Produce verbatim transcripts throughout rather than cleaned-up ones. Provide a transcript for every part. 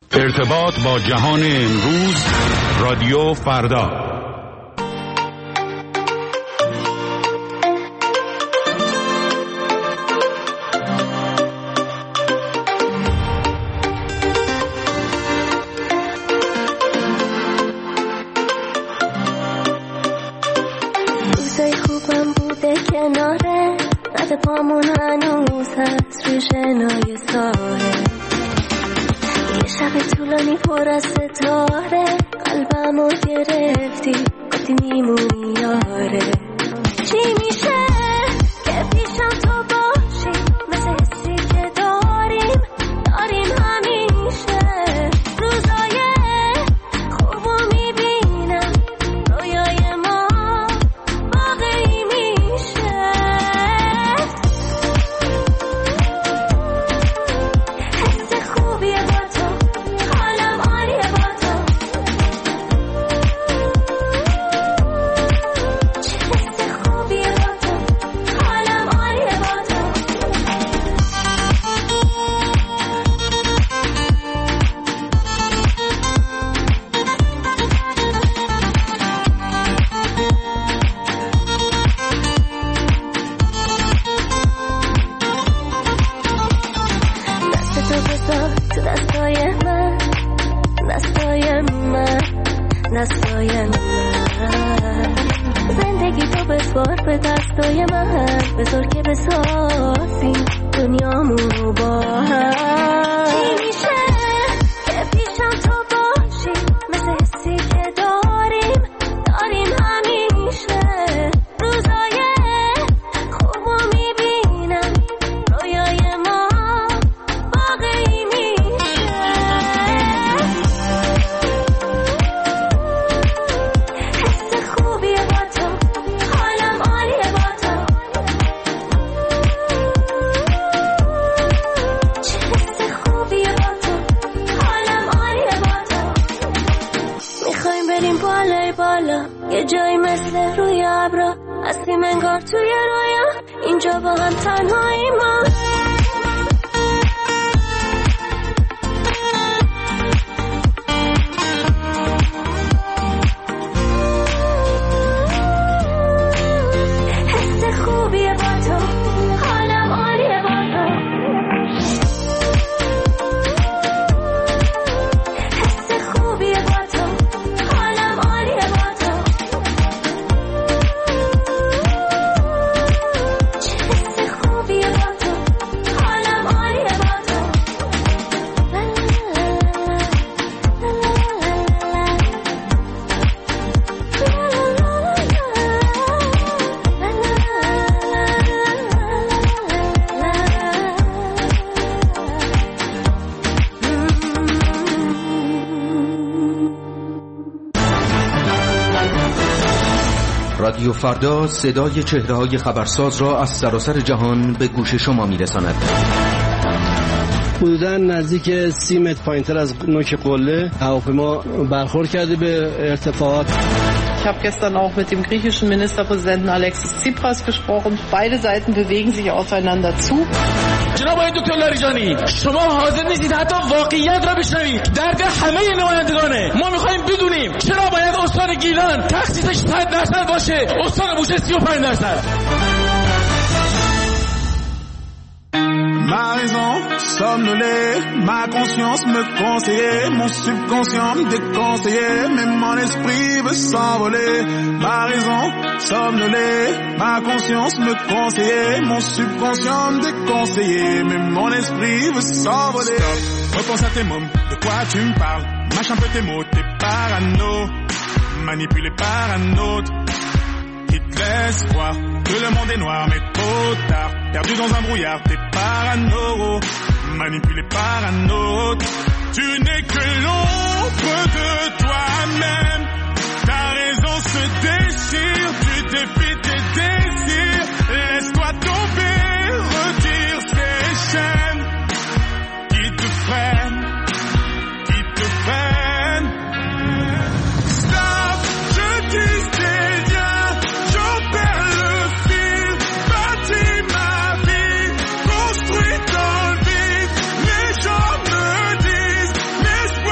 ارتباط با جهان امروز، رادیو فردا. روزای خوبم بوده کناره، رد پامون هنوز هست روی شنای ساحل. یه شب طولانی پر از ستاره، قلبمو گرفتی گفتی میمونی یاره. چی میشه که پیشم تو باشی، مثل حسی که داریم داریم همیشه. روزای خوبو میبینم، رویای ما واقعی میشه. حس خوبیه با تو، حالم عالیه با تو. چه حس خوبیه با تو، حالم عالیه با تو. دست تو بذار تو دستای من، دستای من، دستای من. زندگی تو بسپار به دستای من، بذار که بسازیم دنیامونو با هم. چی میشه که پیشم تو باشی، مثل حسی که داریم داریم همیشه. روزای خوبو میبینم، رویای ما واقعی میشه. حس خوبیه با تو، حالم عالیه با تو. چه حس خوبیه با تو، حالم عالیه با تو. میخوایم بریم بالای بالا، یه جایی مثل روی ابرا، هستیم انگار توی رویا، اینجا با هم تنهایی ما. حس خوبیه با تو، حالم عالیه با تو. حس خوبیه با تو، حالم عالیه با تو. چه حس خوبیه با تو، حالم عالیه با تو. لا لا لا رادیو فردا صدای چهره‌های خبرساز را از سراسر جهان به گوش شما می‌رساند. حدوداً نزدیک سی متر پایین‌تر از نوک قله هواپیما برخورد کرده به ارتفاعات. Ich habe gestern auch mit dem griechischen Ministerpräsidenten Alexis Tsipras gesprochen. Beide Seiten bewegen sich aufeinander zu. جناب آقای دکتر لاریجانی، شما حاضر نیستید حتی واقعیت را بشنوید. درد همه نمایندگانه. ما می‌خوایم بدونیم چرا باید استان گیلان تخصیصش صد درصد باشه، استان بوشهر سی و پنج درصد. Ma raison somnolée, ma conscience me conseillait, mon subconscient me déconseillait, même mon esprit veut s'envoler. Ma raison somnolée, ma conscience me conseillait, mon subconscient me déconseillait, même mon esprit veut s'envoler. Stop, repense à tes mômes, de quoi tu me parles? Mâche un peu tes mots, t'es parano, manipulé par un autre. Qui te laisse croire que le monde est noir mais trop tard. Perdu dans un brouillard, t'es parano, manipulé par un autre. Tu n'es que l'ombre de toi-même. Ta raison se déchire, tu défies tes désirs. Laisse-toi tomber, retire ces chaînes qui te freinent, qui te freinent. Stop, je disais. Construit dans le vide, les gens me disent, l'espoir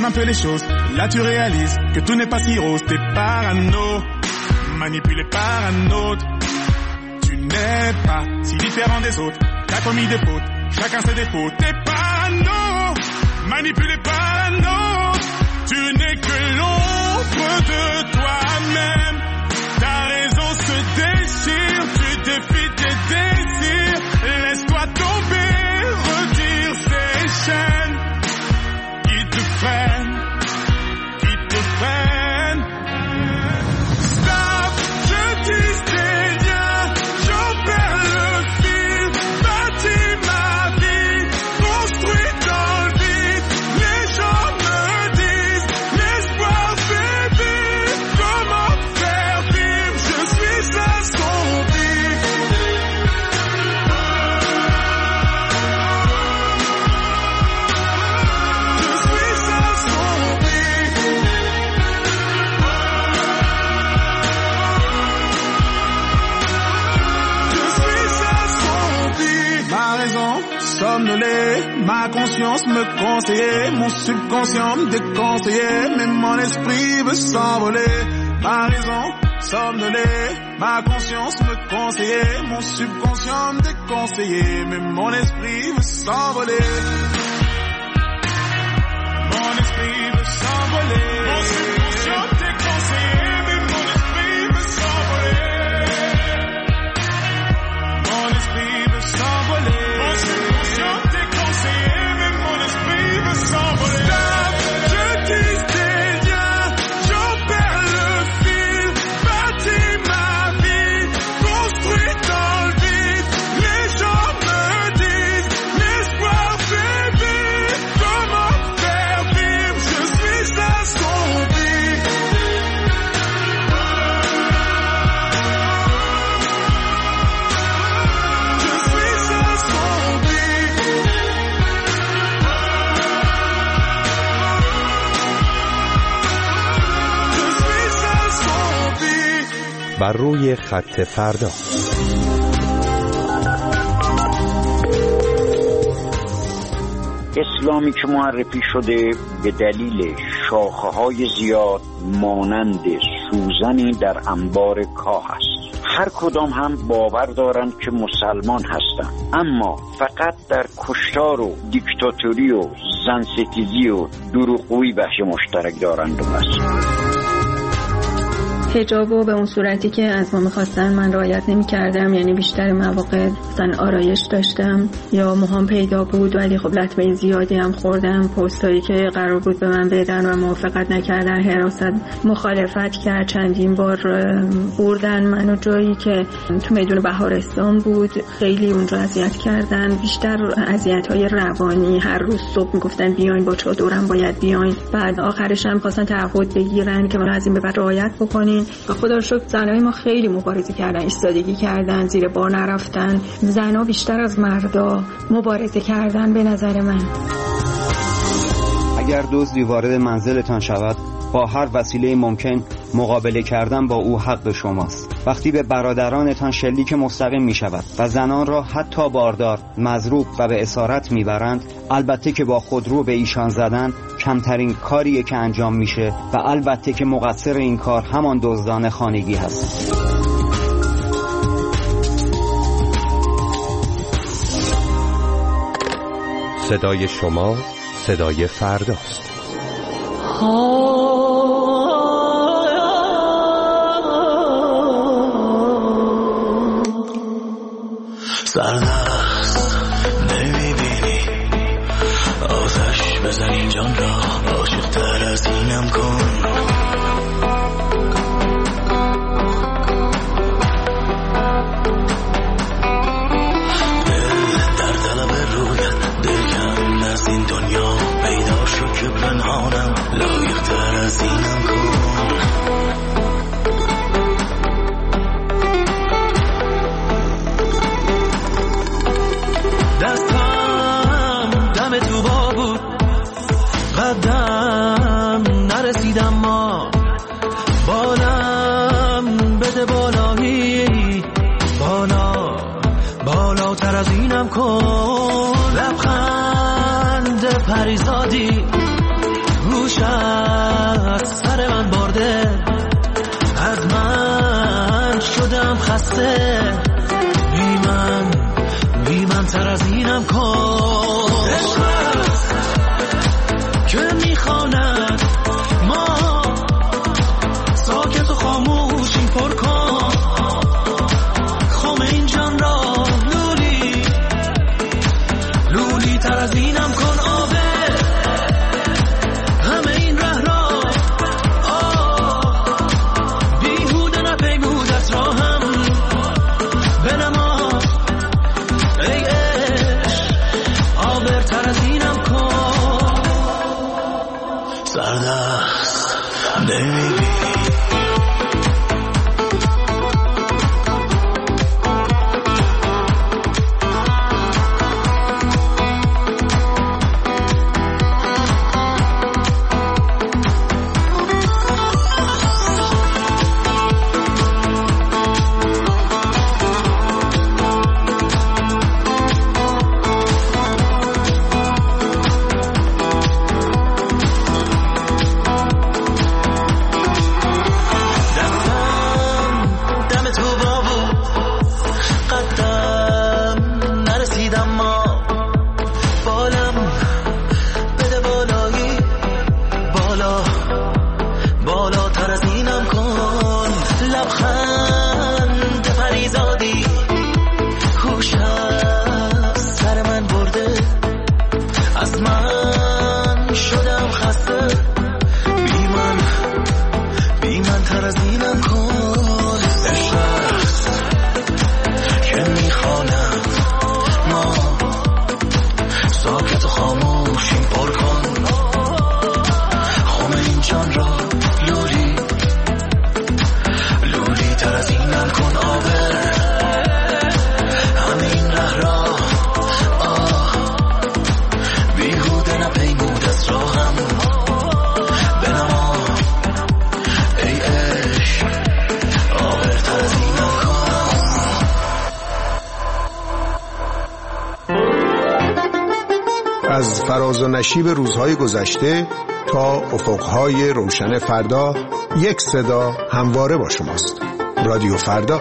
calme un peu les choses. Là tu réalises que tout n'est pas si rose. T'es parano, manipulé par un autre. Tu n'es pas si différent des autres. T'as commis des fautes, chacun ses défauts. T'es parano, manipulé par un autre. Tu n'es que l'ombre de toi-même. Ta raison se déchire, tu défies tes désirs. Laisse-toi tomber, retire ces chaînes qui te freinent, qui te freinent. Stop, je dis c'est rien, j'en perds le fil. Bâtis ma vie, construit dans le vide. Les gens me disent, l'espoir fait vivre. Comment faire vivre, je suis assombri. Ma raison somnolée, ma conscience me conseillait, mon subconscient me déconseillait, même mon esprit veut s'envoler. Ma raison somnolée, ma conscience me conseillait, mon subconscient me déconseillait, même mon esprit veut s'envoler. Mon esprit veut s'envoler. Mon subconscient déconseillé, même mon esprit veut s'envoler. Mon esprit veut s'envoler. Mon subconscient déconseillé, même mon esprit veut s'envoler. Stop, je dis c'est rien, j'en perds le fil. Bâtis ma vie, construit dans le vide. Les gens me disent, l'espoir fait vivre. Comment faire vivre, je suis assombri. Je suis assombri. Je suis assombri. بر روی خط فردا. اسلامی که معرفی شده به دلیل شاخه‌های زیاد مانند سوزنی در انبار کاه است. هر کدام هم باور دارند که مسلمان هستند، اما فقط در کشتار و دیکتاتوری و زنستیزی و دروغگویی بخش مشترک دارند و بس. حجابو به اون صورتی که از ما می‌خواستن من رعایت نمی‌کردم، یعنی بیشتر مواقع مثلا آرایش داشتم یا موهام پیدا بود، ولی خب لطمه زیادی هم خوردم. پستایی که قرار بود به من بدن و موافقت نکردن، حراست مخالفت کرد، چندین بار بردن منو جایی که تو میدون بهارستان بود، خیلی اونجا اذیت کردن، بیشتر اذیت‌های روانی. هر روز صبح میگفتن بیاین با چادرم باید بیاین، بعد آخرش هم خواستن تعهد بگیرن که ما از این به بعد رعایت بکنین. و خدا رو شکر زنای ما خیلی مبارزه کردن، ایستادگی کردن، زیر بار نرفتن. زنا بیشتر از مردا مبارزه کردن به نظر من. اگر دزدی وارد منزلتان شود، با هر وسیله ممکن مقابله کردن با او حق شماست. وقتی به برادرانتان شلیک مستقیم می شود و زنان را حتی باردار، مضروب و به اسارت می برند، البته که با خودرو به ایشان زدن کمترین کاریه که انجام میشه و البته که مقصر این کار همان دزدان خانگی هست. صدای شما صدای فرداست. سرنخست نمیبینی آتش بزن این جان را، عاشق تر از اینم کن. دل در طلب رویت، دل کم از این دنیا پیدا شو که پنهانم، لایق تر از اینم کن. دستم دم تو با بود، قدم نرسیدم، ما بالم بده بالایی، بالا بالاتر از اینم کن. لبخند پریزادی رو دوش از سر من برده، از من شدم خسته، بی من بی من تر از اینم کن. عشق که میخواند ما ساکت و خاموشیم پر کن، خم این جان را لولی لولی تر از اینم کن. آبه همه این ره را آه بیهوده نپیمودت را هم بنما، ای عشق آبر تر از اینم کن. سردست نمیبینی از فراز و نشیب روزهای گذشته تا افقهای روشن فردا، یک صدا همواره با شماست. رادیو فردا.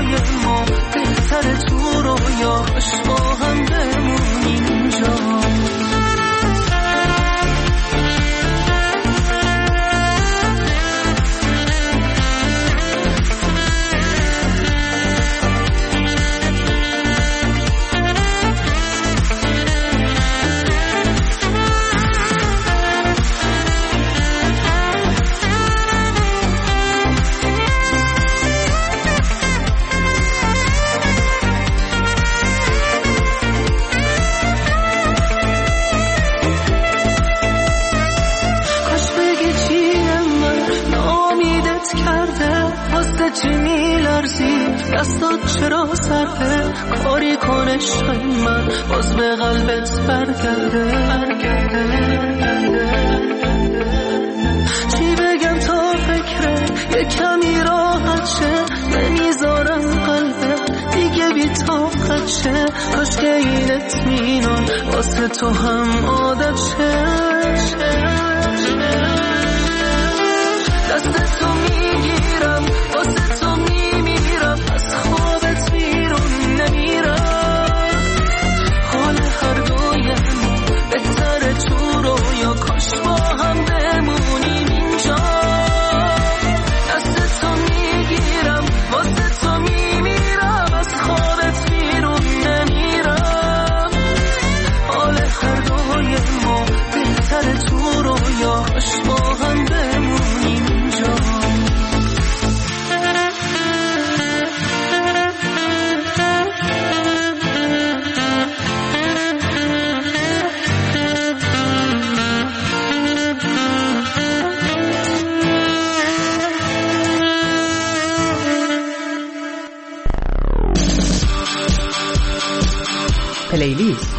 تو رو یاش با هم بمونیم اینجا. دستات چرا سرده کاری کنه شای من باز به قلبت برگرده چی بگم تا فکره یه کمی راحت شه نمیذارم قلبت دیگه بی طاقت شه کاش که این اطمینان واسه تو هم عادت شه دست تو میگیرم واسه تو میمیرم از خوابت بیرون نمیرم حال هر دویم بهتره تو رو یا کاش با هم بمونیم اینجا دست تو میگیرم واسه تو میمیرم از خوابت بیرون نمیرم حال هر دویم بهتره تو رو یا کاش با هم بمونیم اینجا پلیلیست.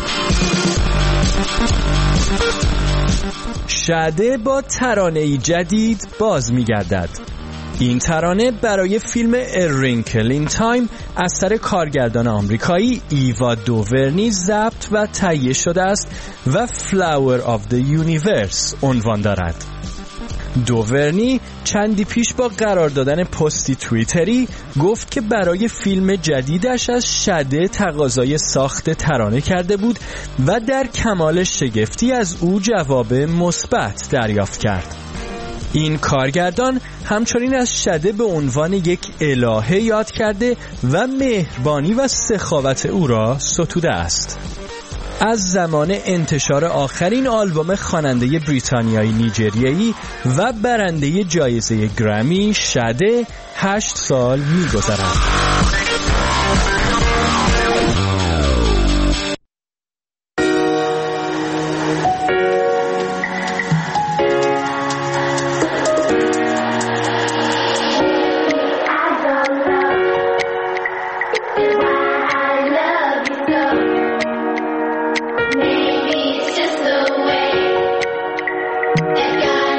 شده با ترانه‌ای جدید باز می‌گردد. این ترانه برای فیلم A Wrinkle in Time اثر کارگردان آمریکایی ایوا دوورنی ضبط و تهیه شده است و Flower of the Universe عنوان دارد. دوورنی چندی پیش با قرار دادن پستی توییتری گفت که برای فیلم جدیدش از شده تقاضای ساخت ترانه کرده بود و در کمال شگفتی از او جواب مثبت دریافت کرد. این کارگردان همچنین از شده به عنوان یک الهه یاد کرده و مهربانی و سخاوت او را ستوده است. از زمان انتشار آخرین آلبوم خواننده بریتانیایی نیجریه‌ای و برنده جایزه گرمی شده هشت سال می‌گذرد.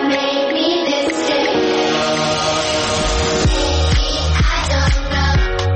I don't know.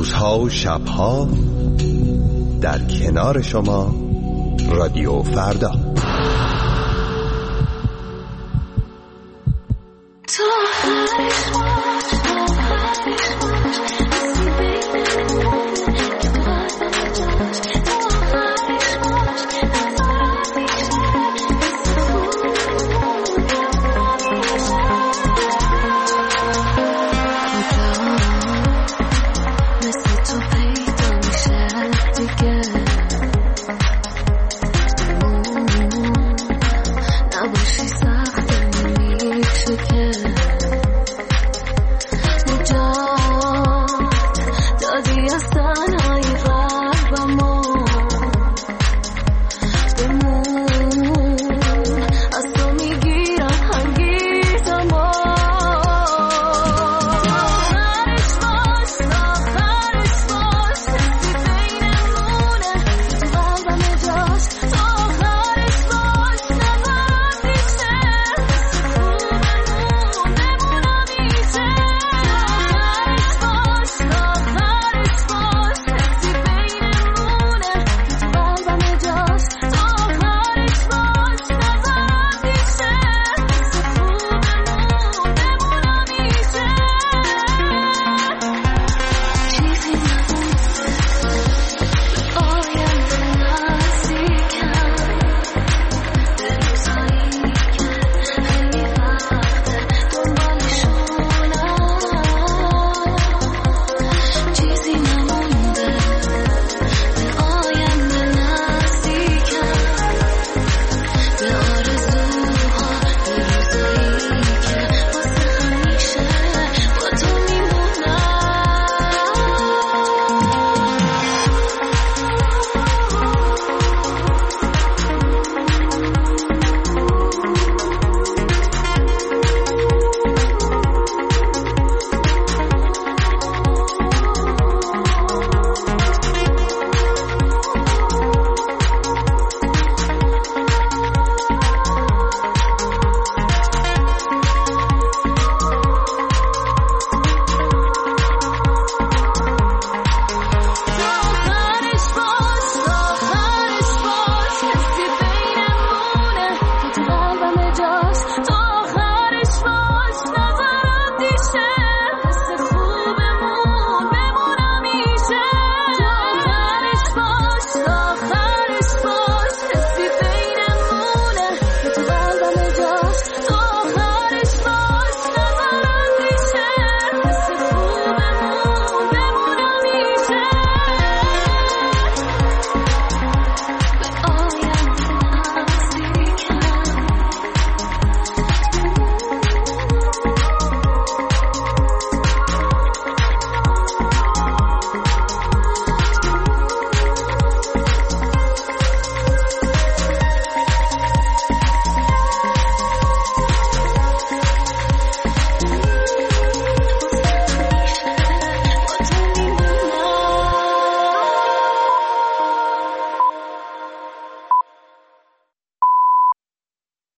روزها و شبها در کنار شما رادیو فردا.